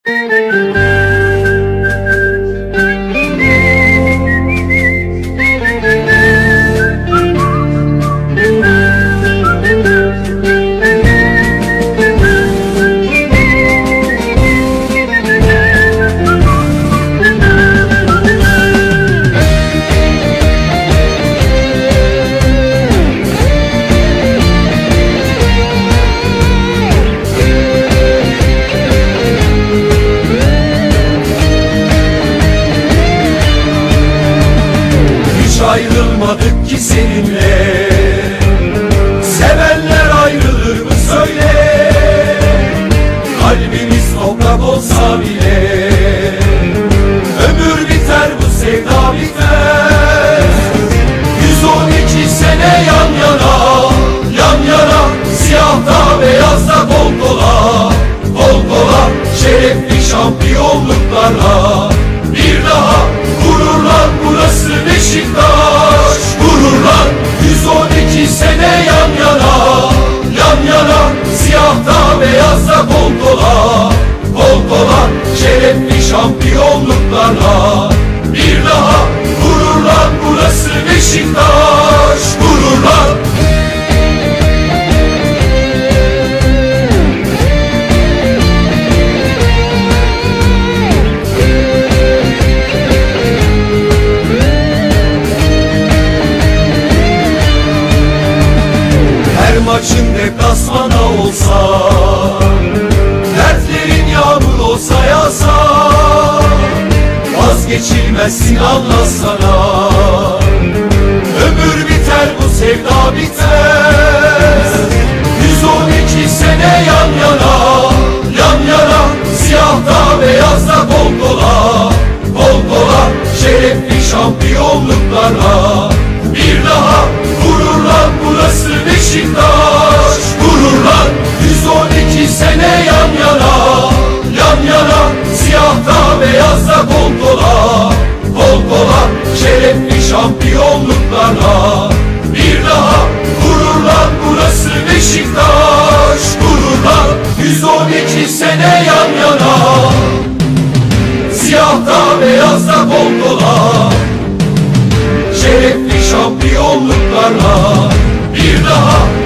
Ayrılmadık ki seninle, sevenler ayrılır mı söyle? Kalbimiz toprak olsa bile, ömür biter bu sevda bitmez. 112 sene yan yana, yan yana, siyahta beyazda kol kola, kol kola, şerefli şampiyonluklarla. Bir daha gururlan, burası Beşiktaş, gururlan. 112 sene yan yana, yan yana, siyahta beyazda kol kola, kol kola, şerefli şampiyonluklarla. Bir daha gururlan, burası Beşiktaş, gururlan. Maçın deplasmana olsa, dertlerin yağmur olsa yağsa, vazgeçilmezsin anlasana. Ömür biter bu sevda bitmez. 112 sene yan yana, yan yana, siyahta beyazda kol kola, kol kola, şerefli şampiyonluklarla. Bir daha gururlan, burası Beşiktaş, gururlan. 112 sene yan yana, yan yana, siyahta beyazda kol kola, kol kola, şerefli şampiyonluklarla. Bir daha gururlan, burası Beşiktaş, gururlan. 112 sene yan yana, siyahta beyazda kol kola, şerefli şampiyonluklarla. Bir daha